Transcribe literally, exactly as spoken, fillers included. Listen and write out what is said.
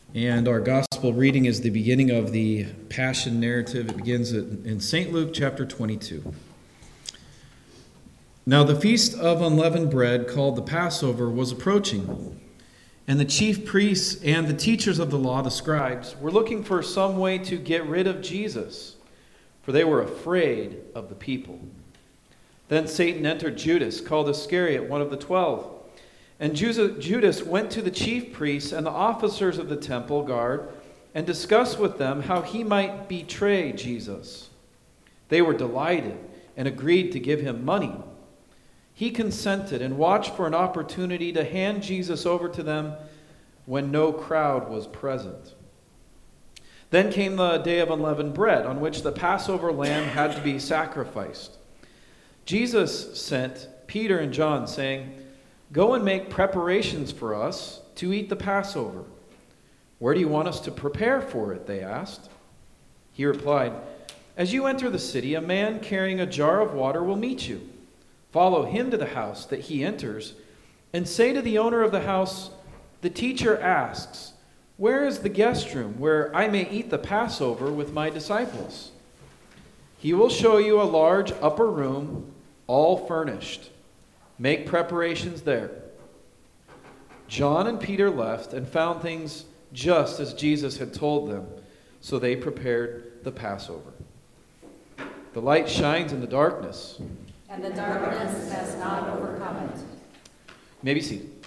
And our gospel reading is the beginning of the Passion narrative. It begins in Saint Luke chapter twenty-two. Now the feast of unleavened bread, called the Passover, was approaching. And the chief priests and the teachers of the law, the scribes, were looking for some way to get rid of Jesus, for they were afraid of the people. Then Satan entered Judas, called Iscariot, one of the twelve. And Judas went to the chief priests and the officers of the temple guard and discussed with them how he might betray Jesus. They were delighted and agreed to give him money. He consented and watched for an opportunity to hand Jesus over to them when no crowd was present. Then came the day of unleavened bread, on which the Passover lamb had to be sacrificed. Jesus sent Peter and John, saying, "Go and make preparations for us to eat the Passover." "Where do you want us to prepare for it?" they asked. He replied, "As you enter the city, a man carrying a jar of water will meet you. Follow him to the house that he enters, and say to the owner of the house, 'The teacher asks, where is the guest room where I may eat the Passover with my disciples?' He will show you a large upper room, all furnished. Make preparations there." John and Peter left and found things just as Jesus had told them, so they prepared the Passover. The light shines in the darkness, and the darkness has not overcome it. You may be seated.